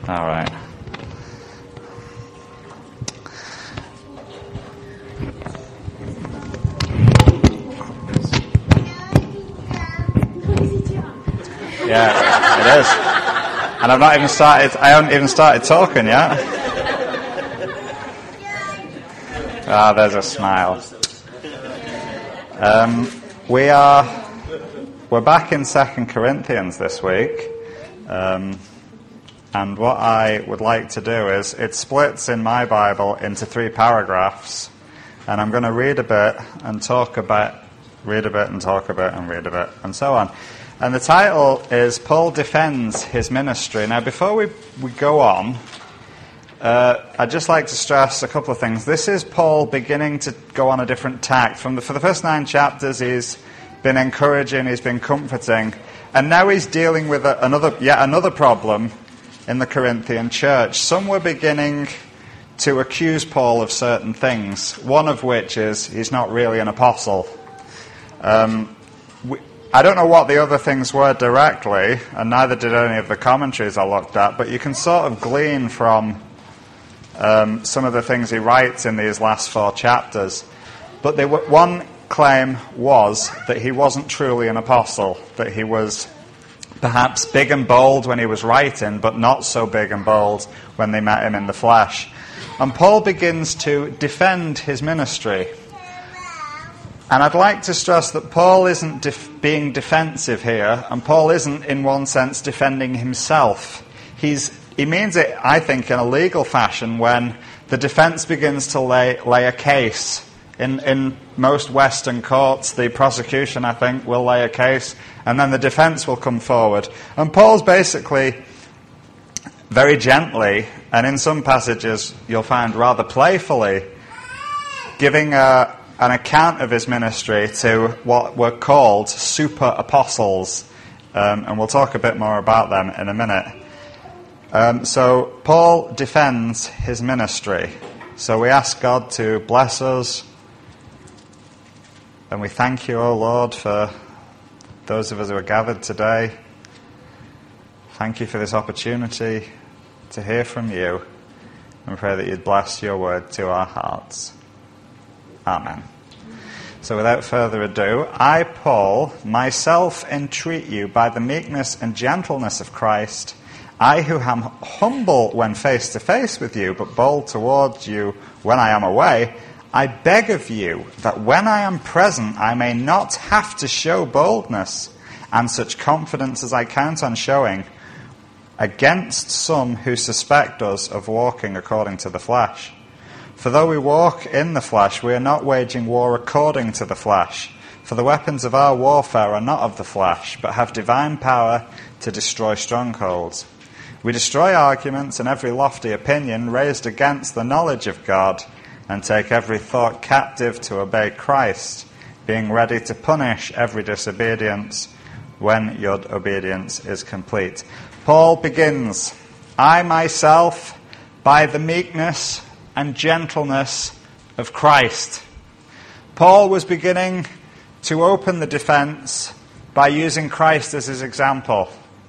All right. Yeah, it is. And I haven't even started talking yet. Ah, there's a smile. We're back in 2 Corinthians this week. And what I would like to do is, it splits in my Bible into 3 paragraphs. And I'm going to read a bit and talk a bit, read a bit and talk a bit and read a bit, and so on. And the title is Paul Defends His Ministry. Now, before we go on, I'd just like to stress a couple of things. This is Paul beginning to go on a different tack. For the first 9 chapters, he's been encouraging, he's been comforting, and now he's dealing with yet another problem in the Corinthian church. Some were beginning to accuse Paul of certain things, one of which is he's not really an apostle. I don't know what the other things were directly, and neither did any of the commentaries I looked at, but you can sort of glean from some of the things he writes in these last 4 chapters. But one claim was that he wasn't truly an apostle, that he was perhaps big and bold when he was writing, but not so big and bold when they met him in the flesh. And Paul begins to defend his ministry. And I'd like to stress that Paul isn't being defensive here, and Paul isn't, in one sense, defending himself. He means it, I think, in a legal fashion when the defense begins to lay a case. In most Western courts, the prosecution, I think, will lay a case, and then the defense will come forward. And Paul's basically, very gently, and in some passages you'll find rather playfully, giving an account of his ministry to what were called super apostles. And we'll talk a bit more about them in a minute. So Paul defends his ministry. So we ask God to bless us. And we thank you, O Lord, for those of us who are gathered today. Thank you for this opportunity to hear from you. And pray that you'd bless your word to our hearts. Amen. So without further ado, I, Paul, myself entreat you by the meekness and gentleness of Christ, I who am humble when face to face with you, but bold towards you when I am away, I beg of you that when I am present I may not have to show boldness and such confidence as I count on showing against some who suspect us of walking according to the flesh. For though we walk in the flesh, we are not waging war according to the flesh. For the weapons of our warfare are not of the flesh, but have divine power to destroy strongholds. We destroy arguments and every lofty opinion raised against the knowledge of God, and take every thought captive to obey Christ, being ready to punish every disobedience when your obedience is complete. Paul begins, I myself, by the meekness and gentleness of Christ. Paul was beginning to open the defense by using Christ as his example.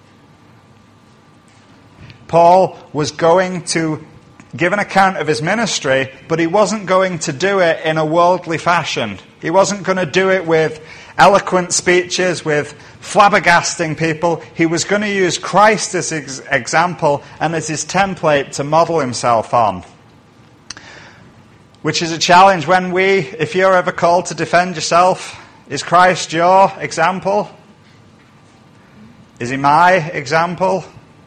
Paul was going to give an account of his ministry, but he wasn't going to do it in a worldly fashion. He wasn't going to do it with eloquent speeches, with flabbergasting people. He was going to use Christ as his example and as his template to model himself on. Which is a challenge if you're ever called to defend yourself, is Christ your example? Is he my example?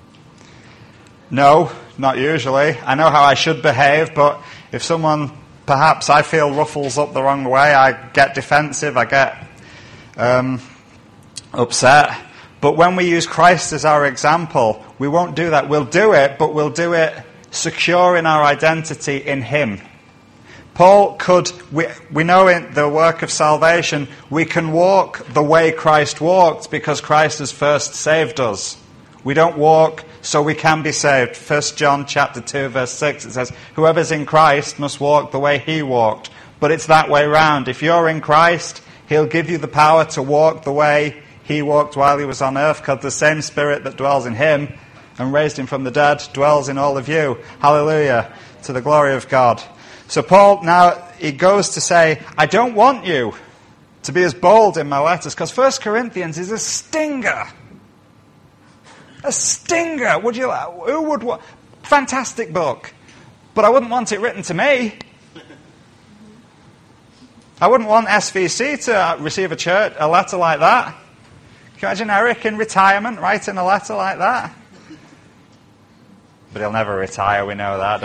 No, not usually. I know how I should behave, but if someone, perhaps I feel, ruffles up the wrong way, I get defensive, I get upset. But when we use Christ as our example, we won't do that. We'll do it, but we'll do it secure in our identity in him. Paul we know in the work of salvation, we can walk the way Christ walked because Christ has first saved us. We don't walk so we can be saved. 1 John chapter 2, verse 6, it says, whoever's in Christ must walk the way he walked. But it's that way round. If you're in Christ, he'll give you the power to walk the way he walked while he was on earth, because the same Spirit that dwells in him and raised him from the dead, dwells in all of you. Hallelujah, to the glory of God. So Paul now, he goes to say, I don't want you to be as bold in my letters, because 1 Corinthians is a stinger. A stinger. Who would want? Fantastic book. But I wouldn't want it written to me. I wouldn't want SVC to receive a letter like that. Can you imagine Eric in retirement writing a letter like that? But he'll never retire, we know that,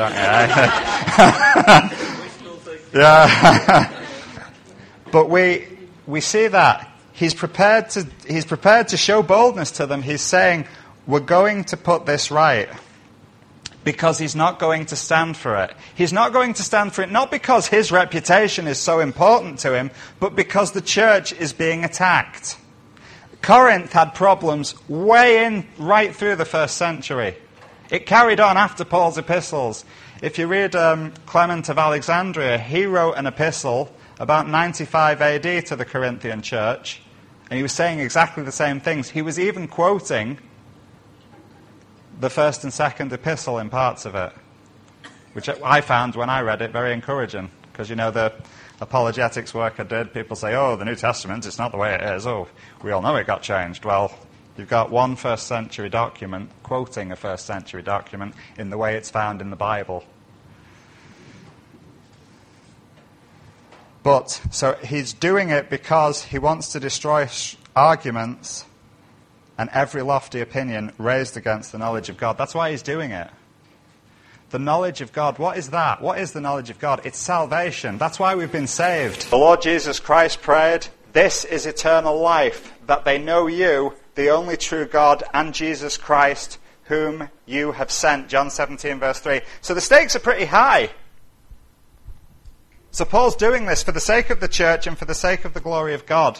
don't you? Yeah. But we see that he's prepared to show boldness to them. He's saying, we're going to put this right. Because he's not going to stand for it. He's not going to stand for it not because his reputation is so important to him, but because the church is being attacked. Corinth had problems right through the first century. It carried on after Paul's epistles. If you read Clement of Alexandria, he wrote an epistle about 95 AD to the Corinthian church, and he was saying exactly the same things. He was even quoting the first and second epistle in parts of it, which I found, when I read it, very encouraging. Because, the apologetics work I did, people say, oh, the New Testament, it's not the way it is. Oh, we all know it got changed. Well, you've got one first century document quoting a first century document in the way it's found in the Bible. But, so he's doing it because he wants to destroy arguments and every lofty opinion raised against the knowledge of God. That's why he's doing it. The knowledge of God, what is that? What is the knowledge of God? It's salvation. That's why we've been saved. The Lord Jesus Christ prayed, this is eternal life, that they know you, the only true God, and Jesus Christ, whom you have sent. John 17, verse 3. So the stakes are pretty high. So Paul's doing this for the sake of the church and for the sake of the glory of God.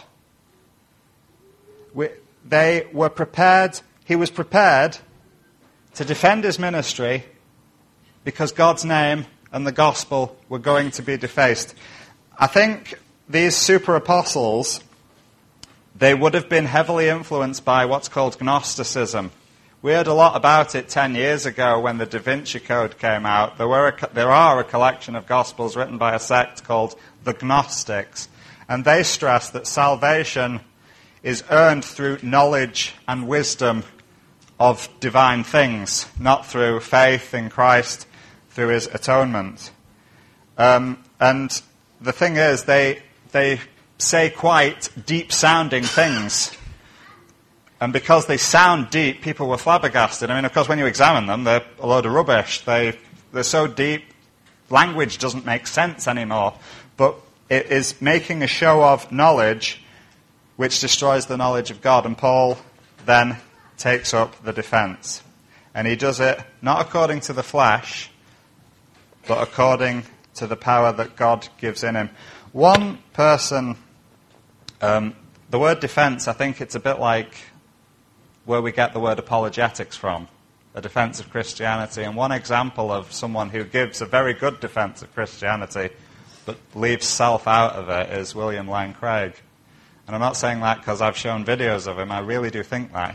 He was prepared to defend his ministry because God's name and the gospel were going to be defaced. I think these super apostles, they would have been heavily influenced by what's called Gnosticism. We heard a lot about it 10 years ago when the Da Vinci Code came out. There are a collection of gospels written by a sect called the Gnostics, and they stress that salvation is earned through knowledge and wisdom of divine things, not through faith in Christ, through his atonement. And the thing is, they say quite deep-sounding things. And because they sound deep, people were flabbergasted. I mean, of course, when you examine them, they're a load of rubbish. They're so deep, language doesn't make sense anymore. But it is making a show of knowledge which destroys the knowledge of God. And Paul then takes up the defense. And he does it not according to the flesh, but according to the power that God gives in him. One person, the word defense, I think it's a bit like where we get the word apologetics from, a defense of Christianity. And one example of someone who gives a very good defense of Christianity, but leaves self out of it, is William Lane Craig. And I'm not saying that because I've shown videos of him. I really do think that.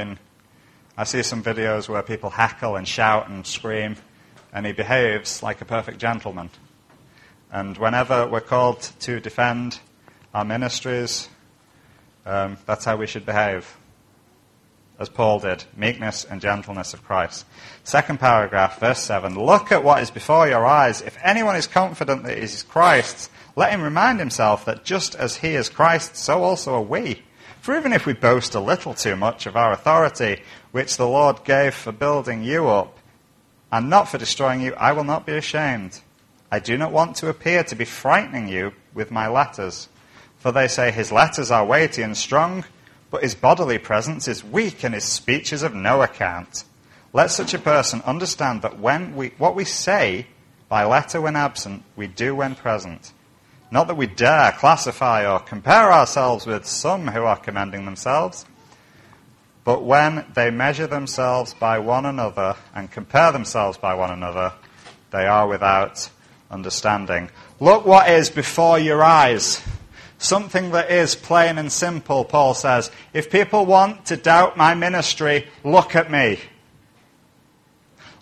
I see some videos where people heckle and shout and scream, and he behaves like a perfect gentleman. And whenever we're called to defend our ministries, that's how we should behave, as Paul did, meekness and gentleness of Christ. Second paragraph, verse 7, look at what is before your eyes. If anyone is confident that he is Christ's, let him remind himself that just as he is Christ, so also are we. For even if we boast a little too much of our authority, which the Lord gave for building you up, and not for destroying you, I will not be ashamed. I do not want to appear to be frightening you with my letters. For they say his letters are weighty and strong, but his bodily presence is weak and his speech is of no account. Let such a person understand that what we say by letter when absent, we do when present. Not that we dare classify or compare ourselves with some who are commending themselves, but when they measure themselves by one another and compare themselves by one another, they are without understanding. Look what is before your eyes. Something that is plain and simple, Paul says. If people want to doubt my ministry, look at me.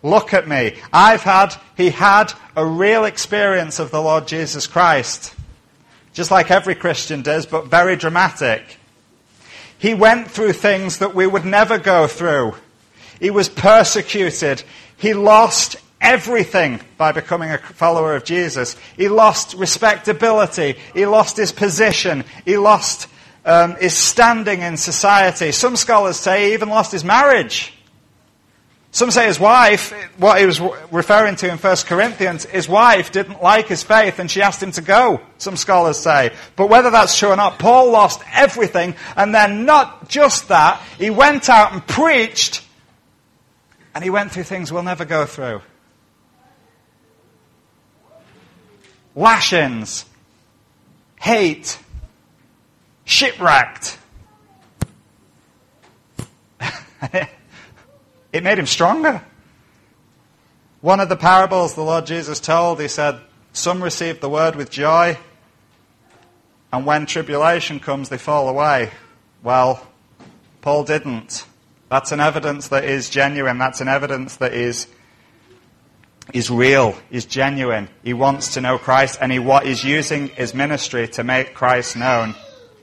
Look at me. He had a real experience of the Lord Jesus Christ. Just like every Christian does, but very dramatic. He went through things that we would never go through. He was persecuted. He lost everything by becoming a follower of Jesus. He lost respectability. He lost his position. He lost his standing in society. Some scholars say he even lost his marriage. Some say his wife, what he was referring to in 1 Corinthians, his wife didn't like his faith and she asked him to go, some scholars say. But whether that's true or not, Paul lost everything, and then not just that, he went out and preached, and he went through things we'll never go through. Lashings, hate, shipwrecked. It made him stronger. One of the parables the Lord Jesus told, he said, some receive the word with joy, and when tribulation comes, they fall away. Well, Paul didn't. That's an evidence that is genuine. That's an evidence that is real, is genuine. He wants to know Christ, and he's using his ministry to make Christ known.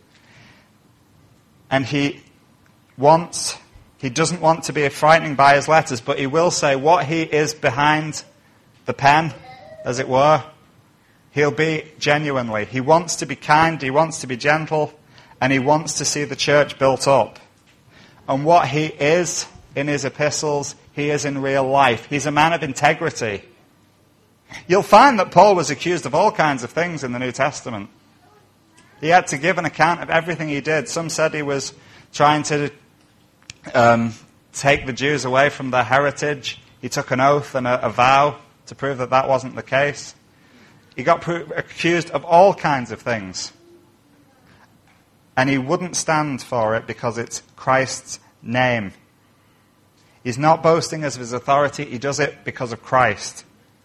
And he doesn't want to be frightening by his letters, but he will say what he is behind the pen, as it were. He'll be genuinely. He wants to be kind, he wants to be gentle, and he wants to see the church built up. And what he is in his epistles, he is in real life. He's a man of integrity. You'll find that Paul was accused of all kinds of things in the New Testament. He had to give an account of everything he did. Some said he was trying to take the Jews away from their heritage. He took an oath and a vow to prove that that wasn't the case. He got accused of all kinds of things. And he wouldn't stand for it because it's Christ's name. He's not boasting as of his authority. He does it because of Christ.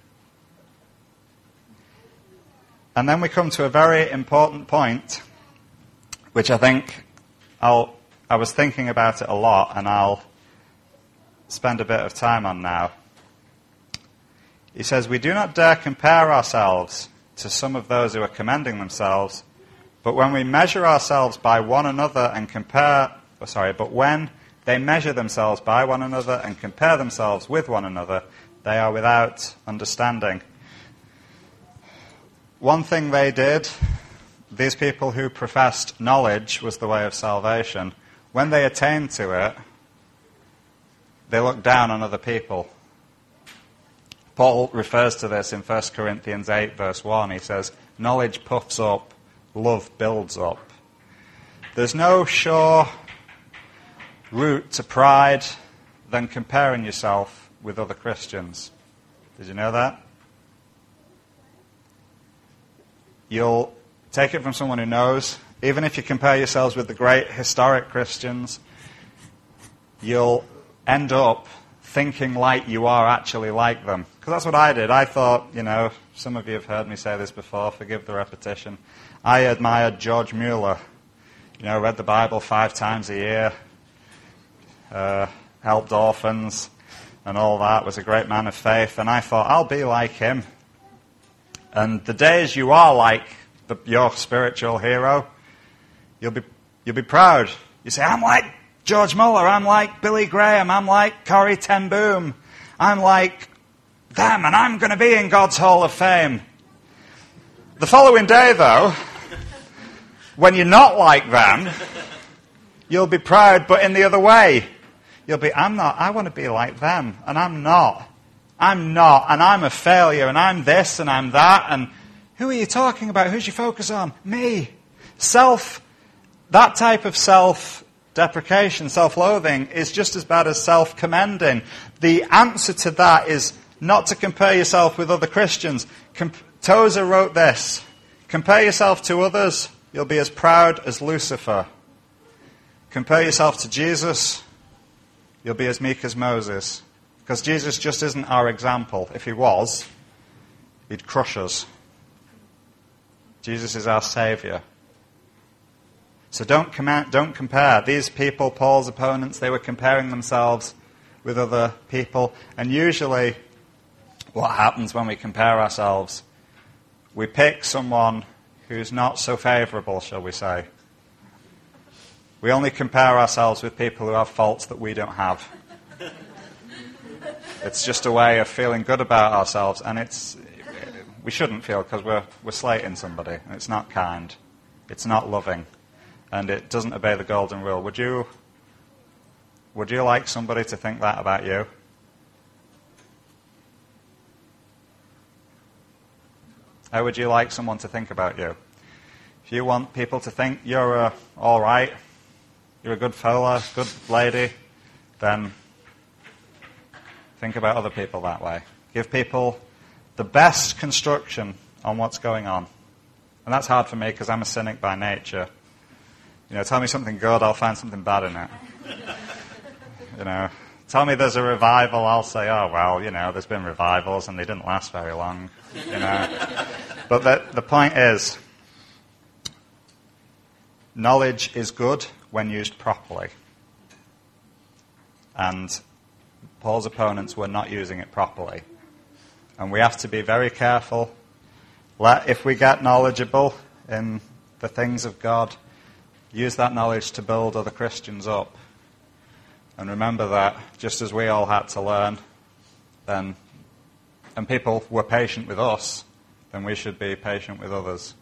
And then we come to a very important point, which I think I was thinking about it a lot, and I'll spend a bit of time on now. He says, we do not dare compare ourselves to some of those who are commending themselves, but when we measure ourselves by one another and but when they measure themselves by one another and compare themselves with one another, they are without understanding. One thing they did, these people who professed knowledge was the way of salvation, when they attained to it, they looked down on other people. Paul refers to this in 1 Corinthians 8, verse 1. He says, knowledge puffs up, love builds up. There's no sure route to pride than comparing yourself with other Christians. Did you know that? You'll take it from someone who knows. Even if you compare yourselves with the great historic Christians, you'll end up thinking like you are actually like them. Because that's what I did. I thought, some of you have heard me say this before, forgive the repetition. I admired George Mueller. Read the Bible 5 times a year, helped orphans and all that, was a great man of faith. And I thought, I'll be like him. And the days you are like your spiritual hero, you'll be proud. You say, I'm like George Mueller, I'm like Billy Graham, I'm like Corrie ten Boom, I'm like them, and I'm going to be in God's Hall of Fame. The following day, though, when you're not like them, you'll be proud, but in the other way. You'll be, I want to be like them, and I'm not. I'm not, and I'm a failure, and I'm this, and I'm that, and who are you talking about? Who's your focus on? Me. That type of self-deprecation, self-loathing, is just as bad as self-commending. The answer to that is not to compare yourself with other Christians. Tozer wrote this, compare yourself to others, you'll be as proud as Lucifer. Compare yourself to Jesus, you'll be as meek as Moses. Because Jesus just isn't our example. If he was, he'd crush us. Jesus is our Saviour. So don't compare. These people, Paul's opponents, they were comparing themselves with other people. And usually what happens when we compare ourselves, we pick someone who's not so favourable, shall we say. We only compare ourselves with people who have faults that we don't have. It's just a way of feeling good about ourselves, and we shouldn't feel, because we're slating somebody, and it's not kind, it's not loving, and it doesn't obey the golden rule. Would you like somebody to think that about you? How would you like someone to think about you? If you want people to think you're all right, you're a good fella, good lady, then think about other people that way. Give people the best construction on what's going on. And that's hard for me because I'm a cynic by nature. Tell me something good, I'll find something bad in it. Tell me there's a revival, I'll say, oh, well, there's been revivals and they didn't last very long. But the point is, knowledge is good when used properly. And Paul's opponents were not using it properly. And we have to be very careful. If we get knowledgeable in the things of God, use that knowledge to build other Christians up. And remember that just as we all had to learn, and people were patient with us, then we should be patient with others.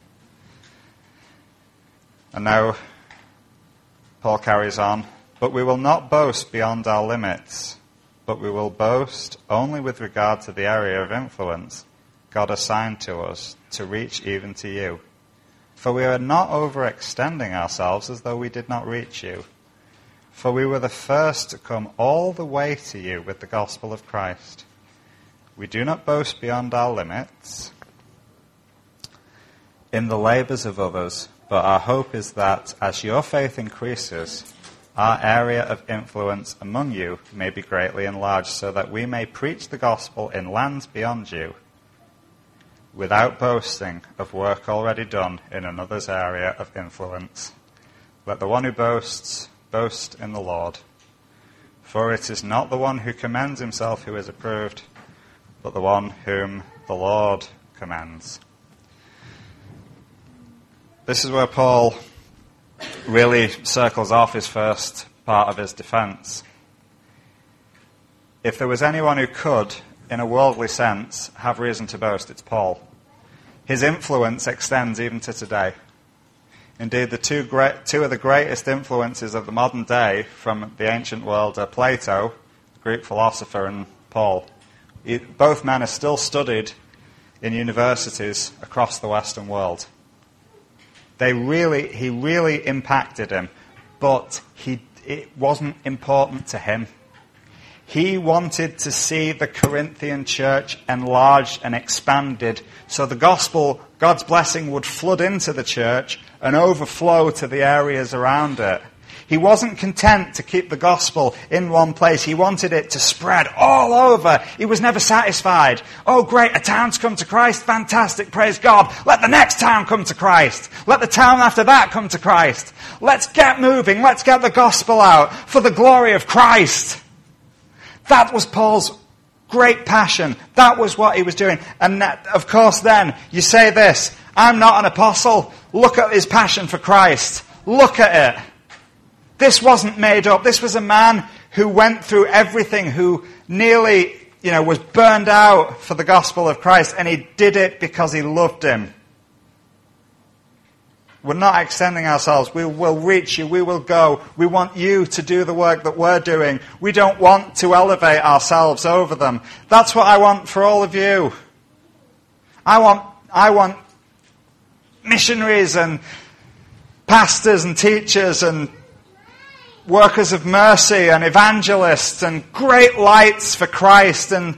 And now Paul carries on, but we will not boast beyond our limits, but we will boast only with regard to the area of influence God assigned to us to reach even to you. For we are not overextending ourselves as though we did not reach you. For we were the first to come all the way to you with the gospel of Christ. We do not boast beyond our limits in the labours of others, but our hope is that as your faith increases, our area of influence among you may be greatly enlarged, so that we may preach the gospel in lands beyond you, without boasting of work already done in another's area of influence. Let the one who boasts boast in the Lord. For it is not the one who commends himself who is approved, but the one whom the Lord commends. This is where Paul really circles off his first part of his defense. If there was anyone who could, in a worldly sense, have reason to boast, it's Paul. His influence extends even to today. Indeed, the two of the greatest influences of the modern day from the ancient world are Plato, the Greek philosopher, and Paul. Both men are still studied in universities across the Western world. He really impacted him, but it wasn't important to him. He wanted to see the Corinthian church enlarged and expanded so the gospel, God's blessing, would flood into the church and overflow to the areas around it. He wasn't content to keep the gospel in one place. He wanted it to spread all over. He was never satisfied. Oh, great, a town's come to Christ. Fantastic, praise God. Let the next town come to Christ. Let the town after that come to Christ. Let's get moving. Let's get the gospel out for the glory of Christ. That was Paul's great passion. That was what he was doing. And that, of course, then, you say this, I'm not an apostle. Look at his passion for Christ. Look at it. This wasn't made up. This was a man who went through everything, who nearly, was burned out for the gospel of Christ, and he did it because he loved him. We're not extending ourselves. We will reach you. We will go. We want you to do the work that we're doing. We don't want to elevate ourselves over them. That's what I want for all of you. I want missionaries and pastors and teachers and workers of mercy and evangelists and great lights for Christ. And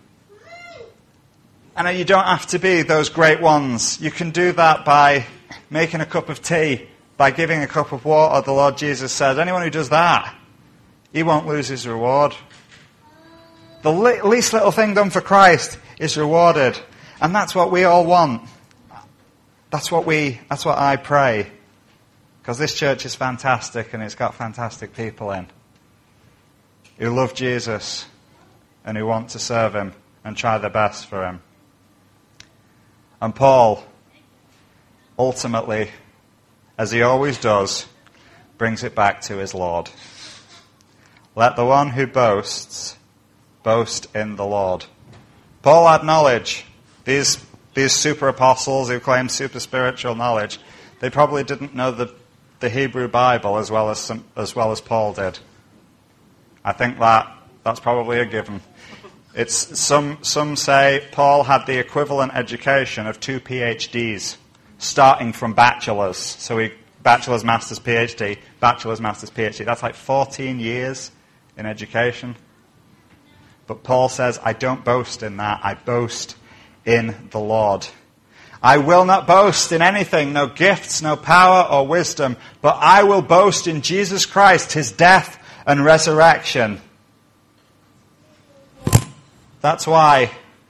you don't have to be those great ones. You can do that by making a cup of tea, by giving a cup of water. The Lord Jesus says, anyone who does that, he won't lose his reward. The least little thing done for Christ is rewarded. And that's what we all want. That's what I pray. Because this church is fantastic and it's got fantastic people in. who love Jesus and who want to serve him and try their best for him. And Paul, ultimately, as he always does, brings it back to his Lord. Let the one who boasts boast in the Lord. Paul had knowledge. These super apostles who claim super spiritual knowledge, they probably didn't know the Hebrew Bible as well as Paul did. I think that's probably a given. It's some say Paul had the equivalent education of 2 PhDs, starting from bachelor's. So bachelor's, master's, PhD, bachelor's, master's, PhD. That's like 14 years in education. But Paul says, I don't boast in that. I boast in the Lord. I will not boast in anything, no gifts, no power or wisdom, but I will boast in Jesus Christ, his death and resurrection. That's why,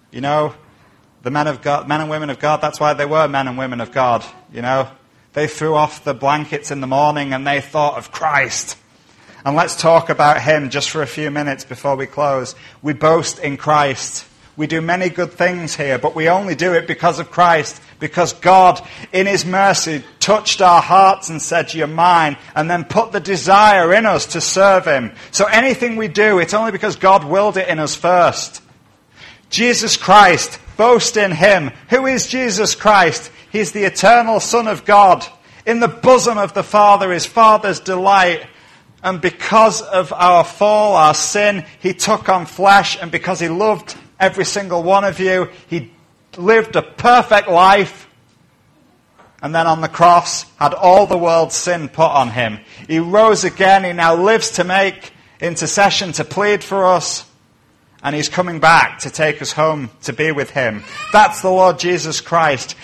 the men and women of God, that's why they were men and women of God, They threw off the blankets in the morning and they thought of Christ. And let's talk about him just for a few minutes before we close. We boast in Christ. We do many good things here, but we only do it because of Christ, because God, in his mercy, touched our hearts and said, you're mine, and then put the desire in us to serve him. So anything we do, it's only because God willed it in us first. Jesus Christ, boast in him. Who is Jesus Christ? He's the eternal Son of God. In the bosom of the Father, his Father's delight. And because of our fall, our sin, he took on flesh. And because he loved every single one of you, he lived a perfect life. And then on the cross, had all the world's sin put on him. He rose again. He now lives to make intercession, to plead for us. And he's coming back to take us home to be with him. That's the Lord Jesus Christ.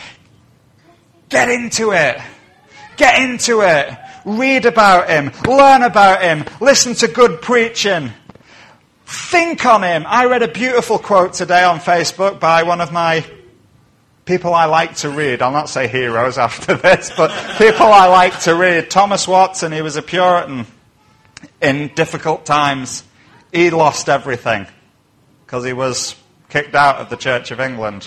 Get into it. Get into it. Read about him. Learn about him. Listen to good preaching. Think on him. I read a beautiful quote today on Facebook by one of my people I like to read. I'll not say heroes after this, but people I like to read. Thomas Watson, he was a Puritan in difficult times. He lost everything because he was kicked out of the Church of England.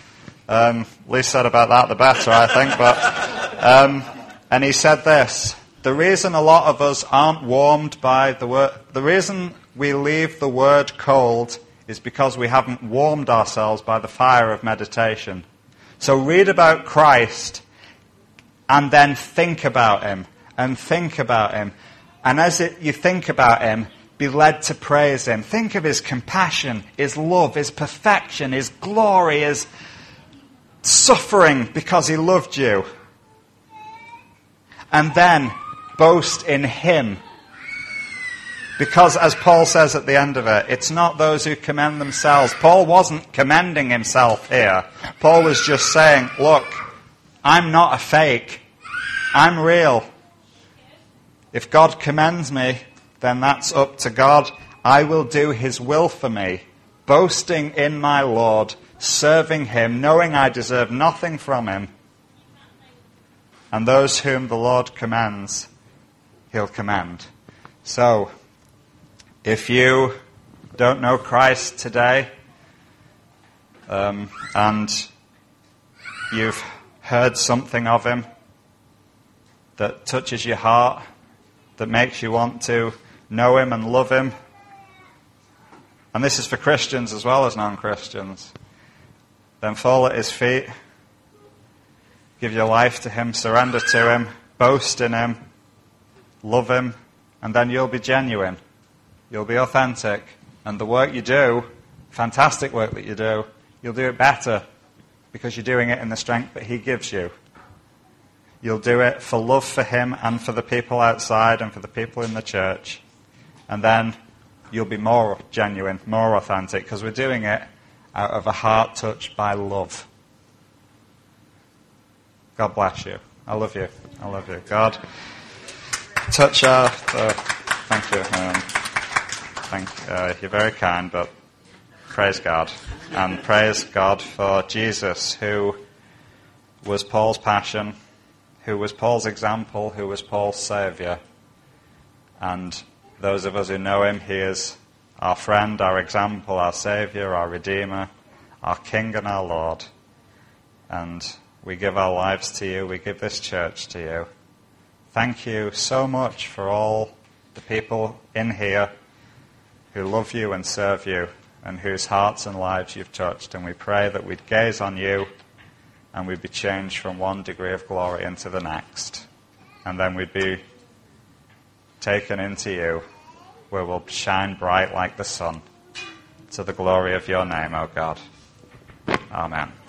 Least said about that, the better, I think. But and he said this: the reason a lot of us aren't warmed by the word, the reason we leave the word cold is because we haven't warmed ourselves by the fire of meditation. So read about Christ and then think about him and think about him. And as you think about him, be led to praise him. Think of his compassion, his love, his perfection, his glory, his suffering because he loved you. And then boast in him. Because as Paul says at the end of it, it's not those who commend themselves. Paul wasn't commending himself here. Paul was just saying, look, I'm not a fake. I'm real. If God commends me, then that's up to God. I will do his will for me, boasting in my Lord, serving him, knowing I deserve nothing from him. And those whom the Lord commands, he'll commend. So, if you don't know Christ today, and you've heard something of him that touches your heart, that makes you want to know him and love him, and this is for Christians as well as non-Christians, then fall at his feet, give your life to him, surrender to him, boast in him, love him, and then you'll be genuine. You'll be authentic. And the work you do, fantastic work that you do, you'll do it better because you're doing it in the strength that he gives you. You'll do it for love for him and for the people outside and for the people in the church. And then you'll be more genuine, more authentic, because we're doing it out of a heart touched by love. God bless you. I love you. I love you. God, touch our... thank you. You're very kind, but praise God. And praise God for Jesus, who was Paul's passion, who was Paul's example, who was Paul's Saviour. And those of us who know him, he is our friend, our example, our Saviour, our Redeemer, our King and our Lord. And we give our lives to you. We give this church to you. Thank you so much for all the people in here who love you and serve you and whose hearts and lives you've touched. And we pray that we'd gaze on you and we'd be changed from one degree of glory into the next. And then we'd be taken into you, where we'll shine bright like the sun, to the glory of your name, O God. Amen.